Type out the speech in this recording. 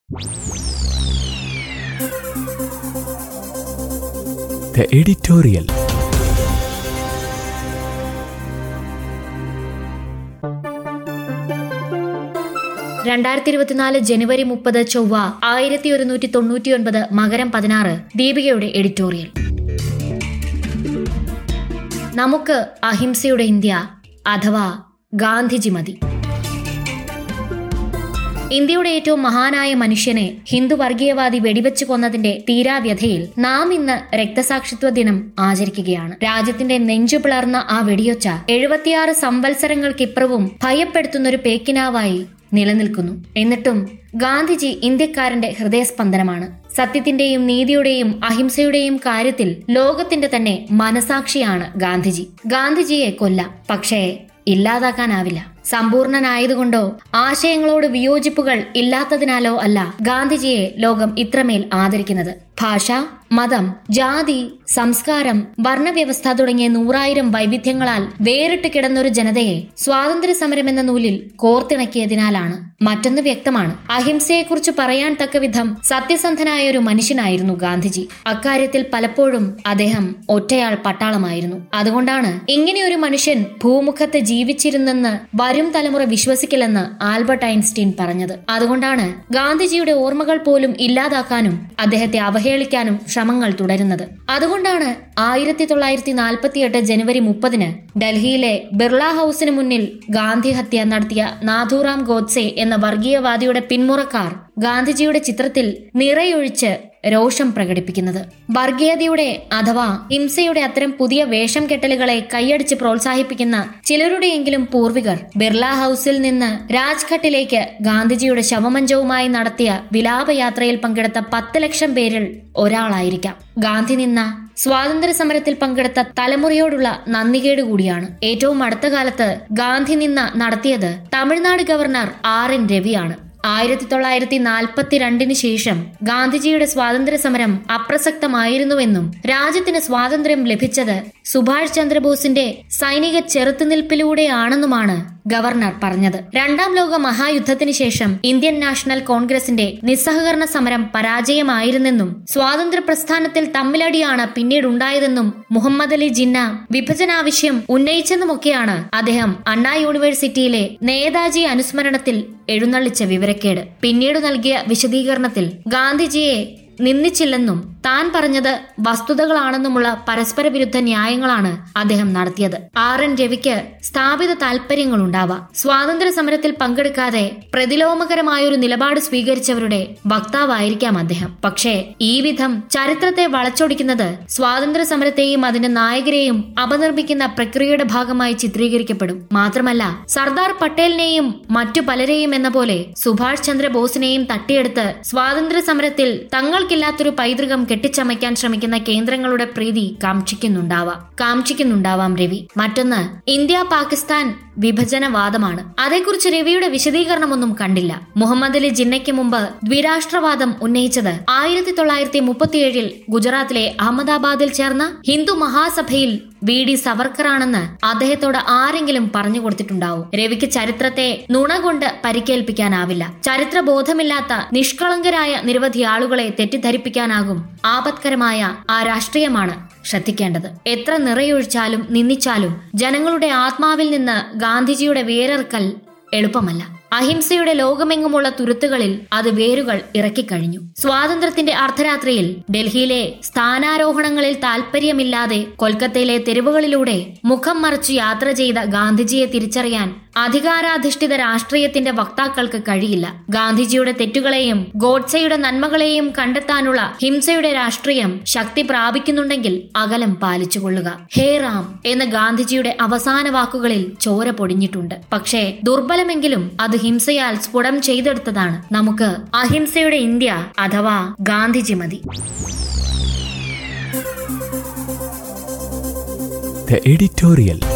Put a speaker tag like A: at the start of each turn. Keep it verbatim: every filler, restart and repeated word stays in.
A: The editorial.
B: രണ്ടായിരത്തി ഇരുപത്തിനാല് ജനുവരി മുപ്പത് ചൊവ്വ ആയിരത്തി ഒരുന്നൂറ്റി തൊണ്ണൂറ്റി ഒൻപത് മകരം പതിനാറ്. ദീപികയുടെ എഡിറ്റോറിയൽ. നമുക്ക് അഹിംസയുടെ ഇന്ത്യ അഥവാ ഗാന്ധിജി മതി. ഇന്ത്യയുടെ ഏറ്റവും മഹാനായ മനുഷ്യനെ ഹിന്ദു വർഗീയവാദി വെടിവെച്ചു കൊന്നതിന്റെ തീരാവ്യഥയിൽ നാം ഇന്ന് രക്തസാക്ഷിത്വ ദിനം ആചരിക്കുകയാണ്. രാജ്യത്തിന്റെ നെഞ്ചു പിളർന്ന ആ വെടിയൊച്ച എഴുപത്തിയാറ് സംവത്സരങ്ങൾക്കിപ്പുറവും ഭയപ്പെടുത്തുന്നൊരു പേക്കിനാവായി നിലനിൽക്കുന്നു. എന്നിട്ടും ഗാന്ധിജി ഇന്ത്യക്കാരന്റെ ഹൃദയസ്പന്ദനമാണ്. സത്യത്തിന്റെയും നീതിയുടെയും അഹിംസയുടെയും കാര്യത്തിൽ ലോകത്തിന്റെ തന്നെ മനസാക്ഷിയാണ് ഗാന്ധിജി. ഗാന്ധിജിയെ കൊല്ലാം, പക്ഷേ ഇല്ലാതാക്കാനാവില്ല. സമ്പൂർണനായതുകൊണ്ടോ ആശയങ്ങളോട് വിയോജിപ്പുകൾ ഇല്ലാത്തതിനാലോ അല്ല ഗാന്ധിജിയെ ലോകം ഇത്രമേൽ ആദരിക്കുന്നത്. ഭാഷ, മതം, ജാതി, സംസ്കാരം, വർണ്ണവ്യവസ്ഥ തുടങ്ങിയ നൂറായിരം വൈവിധ്യങ്ങളാൽ വേറിട്ട് കിടന്നൊരു ജനതയെ സ്വാതന്ത്ര്യ സമരം എന്ന നൂലിൽ കോർത്തിണക്കിയതിനാലാണ്. മറ്റൊന്ന് വ്യക്തമാണ്, അഹിംസയെക്കുറിച്ച് പറയാൻ തക്ക വിധം സത്യസന്ധനായ ഒരു മനുഷ്യനായിരുന്നു ഗാന്ധിജി. അക്കാര്യത്തിൽ പലപ്പോഴും അദ്ദേഹം ഒറ്റയാൾ പട്ടാളമായിരുന്നു. അതുകൊണ്ടാണ് ഇങ്ങനെയൊരു മനുഷ്യൻ ഭൂമുഖത്ത് ജീവിച്ചിരുന്നെന്ന് വരും തലമുറ വിശ്വസിക്കില്ലെന്ന് ആൽബർട്ട് ഐൻസ്റ്റീൻ പറഞ്ഞത്. അതുകൊണ്ടാണ് ഗാന്ധിജിയുടെ ഓർമ്മകൾ പോലും ഇല്ലാതാക്കാനും അദ്ദേഹത്തെ അവഹേളിക്കാനും ശ്രമങ്ങൾ തുടരുന്നത്. അതുകൊണ്ടാണ് ആയിരത്തി തൊള്ളായിരത്തി നാൽപ്പത്തിയെട്ട് ജനുവരി മുപ്പതിന് ഡൽഹിയിലെ ബിർള ഹൌസിന് മുന്നിൽ ഗാന്ധി ഹത്യ നടത്തിയ നാഥുറാം ഗോഡ്സെ എന്ന വർഗീയവാദിയുടെ പിന്മുറക്കാർ ഗാന്ധിജിയുടെ ചിത്രത്തിൽ നിറയൊഴിച്ച് രോഷം പ്രകടിപ്പിക്കുന്നത്. വർഗീയതയുടെ അഥവാ ഹിംസയുടെ അത്തരം പുതിയ വേഷം കെട്ടലുകളെ കൈയടിച്ച് പ്രോത്സാഹിപ്പിക്കുന്ന ചിലരുടെയെങ്കിലും പൂർവികർ ബിർള ഹൌസിൽ നിന്ന് രാജ്ഘട്ടിലേക്ക് ഗാന്ധിജിയുടെ ശവമഞ്ചവുമായി നടത്തിയ വിലാപയാത്രയിൽ പങ്കെടുത്ത പത്ത് ലക്ഷം പേരിൽ ഒരാളായിരിക്കാം. ഗാന്ധി നിന്ന സ്വാതന്ത്ര്യ സമരത്തിൽ പങ്കെടുത്ത തലമുറയോടുള്ള നന്ദികേട് കൂടിയാണ്. ഏറ്റവും അടുത്ത കാലത്ത് ഗാന്ധി നിന്ന നടത്തിയത് തമിഴ്നാട് ഗവർണർ ആർ എൻ രവിയാണ്. ആയിരത്തി തൊള്ളായിരത്തി നാൽപ്പത്തി രണ്ടിന് ശേഷം ഗാന്ധിജിയുടെ സ്വാതന്ത്ര്യ സമരം അപ്രസക്തമായിരുന്നുവെന്നും രാജ്യത്തിന് സ്വാതന്ത്ര്യം ലഭിച്ചത് സുഭാഷ് ചന്ദ്രബോസിന്റെ സൈനിക ചെറുത്തുനിൽപ്പിലൂടെയാണെന്നുമാണ് ഗവർണർ പറഞ്ഞത്. രണ്ടാം ലോക മഹായുദ്ധത്തിന് ശേഷം ഇന്ത്യൻ നാഷണൽ കോൺഗ്രസിന്റെ നിസ്സഹകരണ സമരം പരാജയമായിരുന്നെന്നും സ്വാതന്ത്ര്യ പ്രസ്ഥാനത്തിൽ തമ്മിലടിയാണ് പിന്നീടുണ്ടായതെന്നും മുഹമ്മദ് അലി ജിന്ന വിഭജനാവശ്യം ഉന്നയിച്ചെന്നുമൊക്കെയാണ് അദ്ദേഹം അണ്ണാ യൂണിവേഴ്സിറ്റിയിലെ നേതാജി അനുസ്മരണത്തിൽ എഴുന്നള്ളിച്ച വിവരക്കേട്. പിന്നീട് നൽകിയ വിശദീകരണത്തിൽ ഗാന്ധിജിയെ നിന്ദിച്ചില്ലെന്നും താൻ പറഞ്ഞത് വസ്തുതകളാണെന്നുമുള്ള പരസ്പര വിരുദ്ധ ന്യായങ്ങളാണ് അദ്ദേഹം നടത്തിയത്. ആർ എൻ രവിക്ക് സ്ഥാപിത താൽപര്യങ്ങളുണ്ടാവാം. സ്വാതന്ത്ര്യ സമരത്തിൽ പങ്കെടുക്കാതെ പ്രതിലോമകരമായൊരു നിലപാട് സ്വീകരിച്ചവരുടെ വക്താവായിരിക്കാം അദ്ദേഹം. പക്ഷേ ഈ വിധം ചരിത്രത്തെ വളച്ചൊടിക്കുന്നത് സ്വാതന്ത്ര്യ സമരത്തെയും അതിന്റെ നായകരെയും അപനിർമ്മിക്കുന്ന പ്രക്രിയയുടെ ഭാഗമായി ചിത്രീകരിക്കപ്പെടും. മാത്രമല്ല, സർദാർ പട്ടേലിനെയും മറ്റു പലരെയും എന്ന പോലെ സുഭാഷ് ചന്ദ്രബോസിനെയും തട്ടിയെടുത്ത് സ്വാതന്ത്ര്യ സമരത്തിൽ തങ്ങൾക്കില്ലാത്തൊരു പൈതൃകം കെട്ടിച്ചമയ്ക്കാൻ ശ്രമിക്കുന്ന കേന്ദ്രങ്ങളുടെ പ്രീതി കാക്ഷിക്കുന്നുണ്ടാവാം കാക്ഷിക്കുന്നുണ്ടാവാം രവി. മറ്റൊന്ന് ഇന്ത്യ പാകിസ്ഥാൻ വിഭജനവാദമാണ്. അതേക്കുറിച്ച് രവിയുടെ വിശദീകരണമൊന്നും കണ്ടില്ല. മുഹമ്മദ് അലി ജിന്നയ്ക്ക് മുമ്പ് ദ്വിരാഷ്ട്രവാദം ഉന്നയിച്ചത് ആയിരത്തി തൊള്ളായിരത്തി മുപ്പത്തിയേഴിൽ ഗുജറാത്തിലെ അഹമ്മദാബാദിൽ ചേർന്ന ഹിന്ദു മഹാസഭയിൽ വി ഡി സവർക്കറാണെന്ന് അദ്ദേഹത്തോട് ആരെങ്കിലും പറഞ്ഞു കൊടുത്തിട്ടുണ്ടാവും. രവിക്ക് ചരിത്രത്തെ നുണ കൊണ്ട് പരിക്കേൽപ്പിക്കാനാവില്ല. ചരിത്രബോധമില്ലാത്ത നിഷ്കളങ്കരായ നിരവധി ആളുകളെ തെറ്റിദ്ധരിപ്പിക്കാനാകും. ആപത്കരമായ ആ രാഷ്ട്രീയമാണ് ശ്രദ്ധിക്കേണ്ടത്. എത്ര നിറയൊഴിച്ചാലും നിന്ദിച്ചാലും ജനങ്ങളുടെ ആത്മാവിൽ നിന്ന് ഗാന്ധിജിയുടെ വേരറുക്കൽ എളുപ്പമല്ല. അഹിംസയുടെ ലോകമെങ്ങുമുള്ള തുരുത്തുകളിൽ അത് വേരുകൾ ഇറക്കിക്കഴിഞ്ഞു. സ്വാതന്ത്ര്യത്തിന്റെ അർദ്ധരാത്രിയിൽ ഡൽഹിയിലെ സ്ഥാനാരോഹണങ്ങളിൽ താല്പര്യമില്ലാതെ കൊൽക്കത്തയിലെ തെരുവുകളിലൂടെ മുഖം മറച്ചു യാത്ര ചെയ്ത ഗാന്ധിജിയെ തിരിച്ചറിയാൻ അധികാരാധിഷ്ഠിത രാഷ്ട്രീയത്തിന്റെ വക്താക്കൾക്ക് കഴിയില്ല. ഗാന്ധിജിയുടെ തെറ്റുകളെയും ഗോഡ്സെയുടെ നന്മകളെയും കണ്ടെത്താനുള്ള ഹിംസയുടെ രാഷ്ട്രീയം ശക്തി പ്രാപിക്കുന്നുണ്ടെങ്കിൽ അകലം പാലിച്ചുകൊള്ളുക. ഹേ റാം എന്ന ഗാന്ധിജിയുടെ അവസാന വാക്കുകളിൽ ചോര പൊടിഞ്ഞിട്ടുണ്ട്. പക്ഷേ ദുർബലമെങ്കിലും അത് ഹിംസയാൽ സ്ഫുടം ചെയ്തെടുത്തതാണ്. നമുക്ക് അഹിംസയുടെ ഇന്ത്യ അഥവാ ഗാന്ധിജി മതി.
A: The editorial.